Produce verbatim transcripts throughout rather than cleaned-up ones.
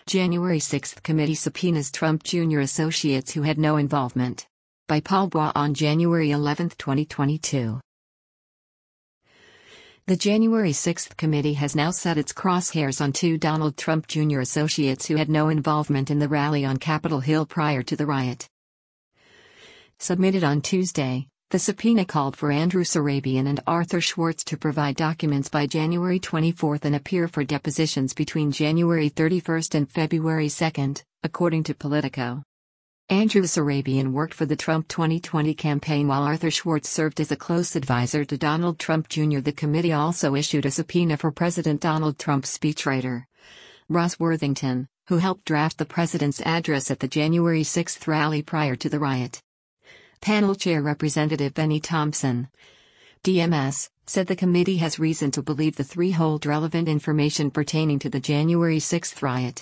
January sixth committee subpoenas Trump Junior associates who had no involvement. By Paul Bois on January eleventh, twenty twenty-two. The January sixth committee has now set its crosshairs on two Donald Trump Junior associates who had no involvement in the rally on Capitol Hill prior to the riot. Submitted on Tuesday, the subpoena called for Andrew Surabian and Arthur Schwartz to provide documents by January twenty-fourth and appear for depositions between January thirty-first and February second, according to Politico. Andrew Surabian worked for the Trump twenty twenty campaign while Arthur Schwartz served as a close advisor to Donald Trump Junior The committee also issued a subpoena for President Donald Trump's speechwriter, Ross Worthington, who helped draft the president's address at the January sixth rally prior to the riot. Panel Chair Representative Benny Thompson, D M S, said the committee has reason to believe the three hold relevant information pertaining to the January sixth riot.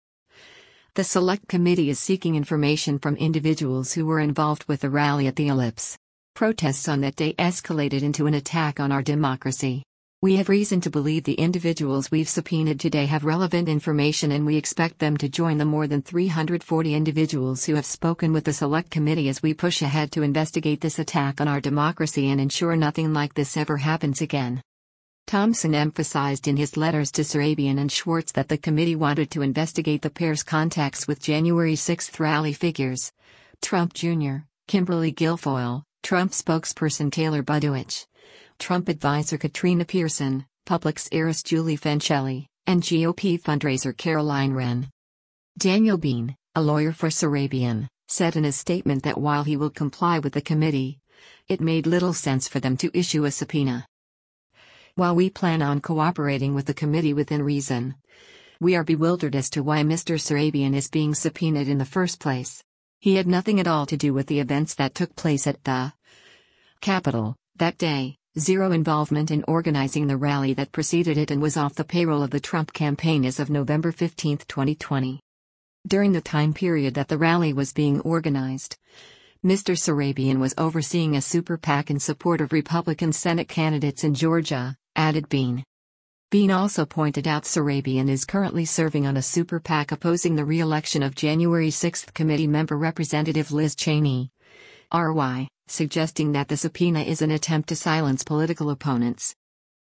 The Select Committee is seeking information from individuals who were involved with the rally at the Ellipse. Protests on that day escalated into an attack on our democracy. We have reason to believe the individuals we've subpoenaed today have relevant information, and we expect them to join the more than three hundred forty individuals who have spoken with the Select Committee as we push ahead to investigate this attack on our democracy and ensure nothing like this ever happens again. Thompson emphasized in his letters to Surabian and Schwartz that the committee wanted to investigate the pair's contacts with January sixth rally figures: Trump Junior, Kimberly Guilfoyle, Trump spokesperson Taylor Budowich, Trump advisor Katrina Pearson, Publix heiress Julie Fancelli, and G O P fundraiser Caroline Wren. Daniel Bean, a lawyer for Surabian, said in his statement that while he will comply with the committee, it made little sense for them to issue a subpoena. While we plan on cooperating with the committee within reason, we are bewildered as to why Mister Surabian is being subpoenaed in the first place. He had nothing at all to do with the events that took place at the Capitol that day, zero involvement in organizing the rally that preceded it, and was off the payroll of the Trump campaign as of November fifteenth, twenty twenty. During the time period that the rally was being organized, Mister Surabian was overseeing a super PAC in support of Republican Senate candidates in Georgia, added Bean. Bean also pointed out Surabian is currently serving on a super PAC opposing the re-election of January sixth committee member Representative Liz Cheney, R Y, suggesting that the subpoena is an attempt to silence political opponents.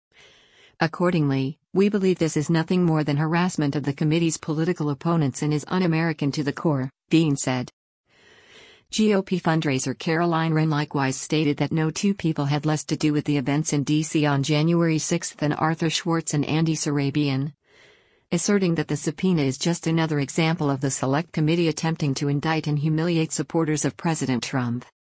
Accordingly, we believe this is nothing more than harassment of the committee's political opponents and is un-American to the core, Bean said. G O P fundraiser Caroline Wren likewise stated that no two people had less to do with the events in D C on January sixth than Arthur Schwartz and Andy Surabian, asserting that the subpoena is just another example of the Select Committee attempting to indict and humiliate supporters of President Trump.